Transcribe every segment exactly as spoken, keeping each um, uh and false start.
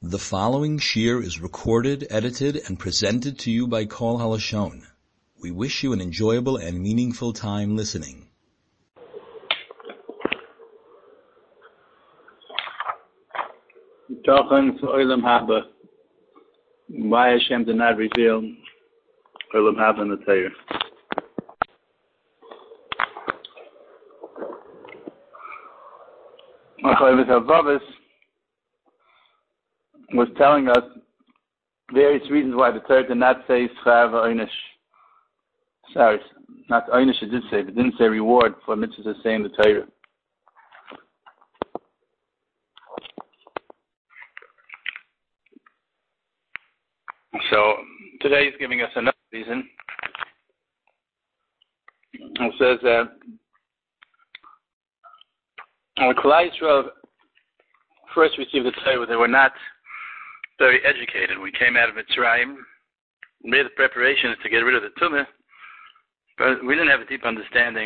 The following shir is recorded, edited, and presented to you by Kol Halashon. We wish you an enjoyable and meaningful time listening. Talking to Olam Haba. Why Hashem did not reveal Olam Haba in the Torah. Chavis Havavis was telling us various reasons why the Torah did not say Schar v'Einish. Sorry, not Einish it did say, but it didn't say reward for mitzvahs to say in the Torah. So today he's giving us another reason. It says that when Klal Yisrael first received the Torah, they were not very educated. We came out of Mitzrayim, made the preparations to get rid of the Tumah, but we didn't have a deep understanding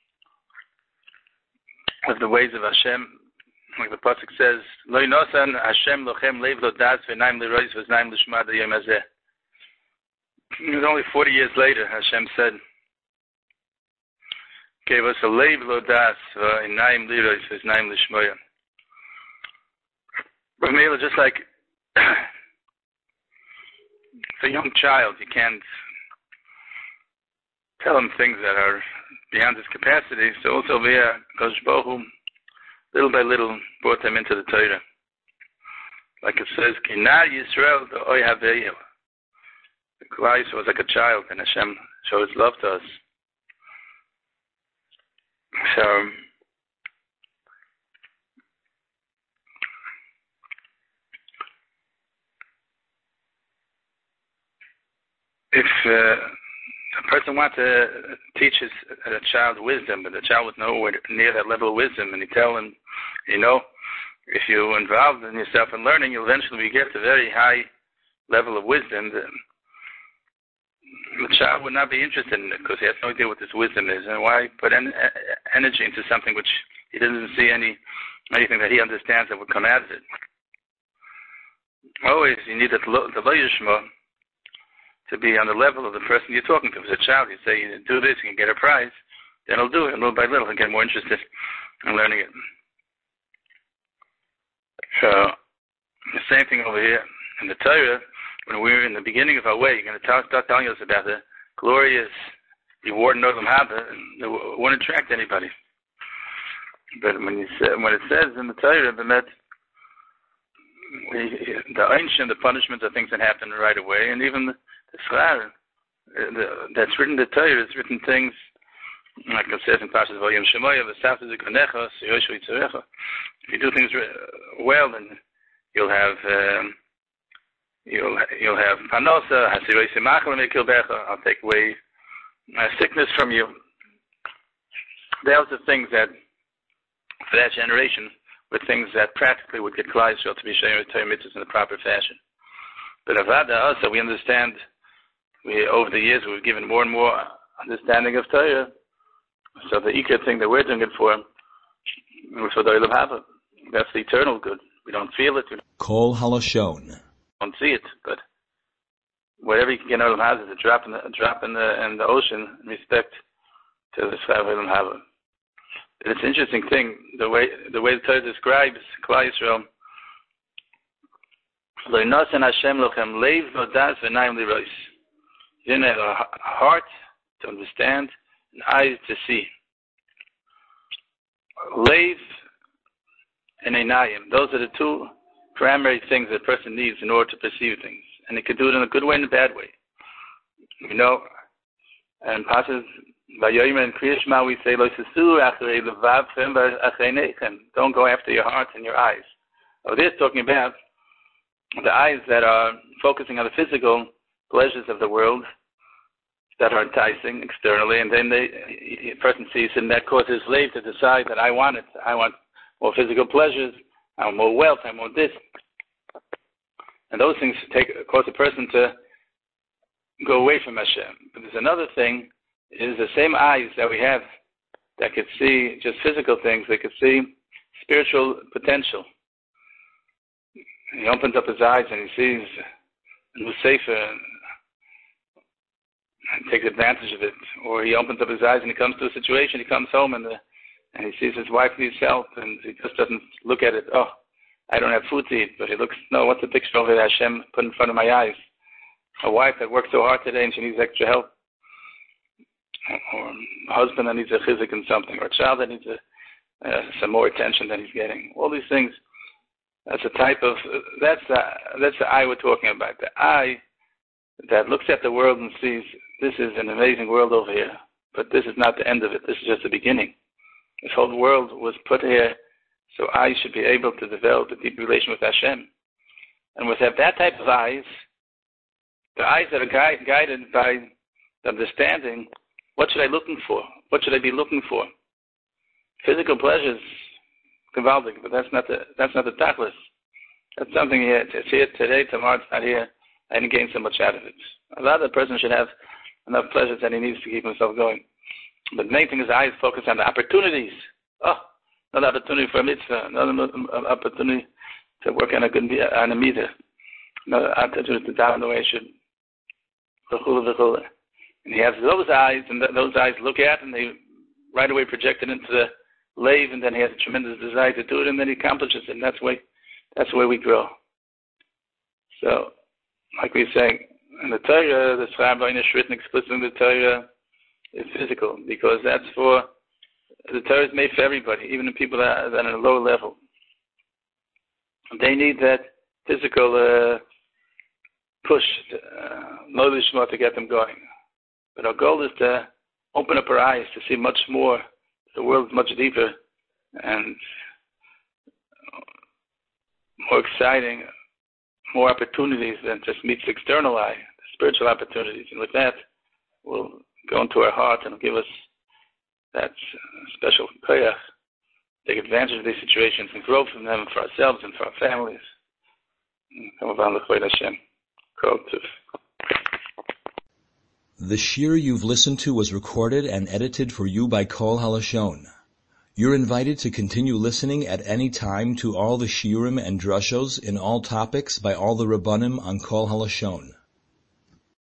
of the ways of Hashem. Like the pasuk says, "Lo yinosan Hashem lochem leiv lo das v'naim lerois v'znaim l'shma d'yom hazeh." It was only forty years later Hashem said, gave us a leiv lo das v'naim lerois v'znaim l'shma. But maybe just like for a young child, you can't tell him things that are beyond his capacity. So also via Kosh Baruch Hu, little by little, brought them into the Torah. Like it says, Kina Yisrael Oy Haveyu. The Klal Yisrael was like a child, and Hashem showed His love to us. So, if uh, a person wants to teach his, a child wisdom, but the child was nowhere near that level of wisdom, and you tell him, you know, if you involve in yourself in learning, you'll eventually get to a very high level of wisdom. The, the child would not be interested in it because he has no idea what this wisdom is, and why put en- energy into something which he doesn't see any anything that he understands that would come out of it. Always, you need the lo yishma to be on the level of the person you're talking to. If it's a child, you say, you do this, you can get a prize, then he'll do it, and little by little he'll get more interested in learning it. So, the same thing over here. In the Torah, when we're in the beginning of our way, you're going to tell, start telling us about the glorious reward in Olam Haba, it won't attract anybody. But when, you say, when it says in the Torah, the Einstein, the punishments are things that happen right away, and even the The Schar, the, that's written in the Torah, it's written things, like it says in Parshas Vayom Shemoya, V'safta zikonecha, Siyoshu Yitzarecha. If you do things well, then you'll have, um, you'll you'll have panosa, Hasiroi Simachel Mekilbecha, I'll take away uh, sickness from you. Those are things that, for that generation, were things that practically would get Klal Yisrael to be sharing Torah mitzvahs in the proper fashion. But Avada also, we understand, we, over the years, we've given more and more understanding of Torah. So the Ikar thing that we're doing it for, is for the Olam Haba. That's the eternal good. We don't feel it. We Kol Halashon. don't see it. But whatever you can get in Olam Haba is a drop in the, a drop in the, in the ocean in respect to the Schar Olam Haba. It's an interesting thing, the way the way the Torah describes Klal Yisrael. You didn't have a heart to understand and eyes to see. Leiv and einayim, those are the two primary things that a person needs in order to perceive things. And he could do it in a good way and a bad way. You know, and Pashas Vayoyim and Kriya Shema, we say, don't go after your heart and your eyes. Oh, they're talking about the eyes that are focusing on the physical pleasures of the world that are enticing externally, and then they, a person sees, and that causes slave to decide that I want it. I want more physical pleasures. I want more wealth. I want this. And those things take cause a person to go away from Hashem. But there's another thing, is the same eyes that we have that could see just physical things, they could see spiritual potential. he opens up his eyes and he sees a new sefer and, and takes advantage of it. Or he opens up his eyes and he comes to a situation, he comes home and the, and he sees his wife needs help and he just doesn't look at it, oh, I don't have food to eat, but he looks, no, what's the picture of it Hashem put in front of my eyes? A wife that worked so hard today and she needs extra help. Or a husband that needs a chizik in something, or a child that needs a, uh, some more attention than he's getting. All these things, that's a type of, that's the, that's the eye we're talking about. The eye that looks at the world and sees, this is an amazing world over here, but this is not the end of it. This is just the beginning. This whole world was put here so I should be able to develop a deep relation with Hashem. And with that type of eyes, the eyes that are gui- guided by the understanding, what should I be looking for? What should I be looking for? Physical pleasures, gewaldig, but that's not the that's not the tachlis. That's something here. It's here today, tomorrow it's not here. I didn't gain so much out of it. A lot of the person should have enough pleasures that he needs to keep himself going. But the main thing is the eyes focus on the opportunities. Oh, another opportunity for a mitzvah, another opportunity to work on a good on a meter, another opportunity to down the way I should. And he has those eyes, and th- those eyes look at, and they right away project it into the lave, and then he has a tremendous desire to do it, and then he accomplishes it, and that's the way, that's the way we grow. So, like we say, in the Torah, the Schreiber in a written explicitly in the Torah is physical, because that's for, the Torah is made for everybody, even the people that are, that are at a lower level. They need that physical uh, push, uh, to get them going. But our goal is to open up our eyes to see much more. The world is much deeper and more exciting, more opportunities than just meets the external eye, the spiritual opportunities. And with that, we'll go into our heart and give us that special koyach, take advantage of these situations and grow from them for ourselves and for our families. The shir you've listened to was recorded and edited for you by Kol Halashon. You're invited to continue listening at any time to all the shiurim and drushos in all topics by all the Rabbanim on Kol Halashon.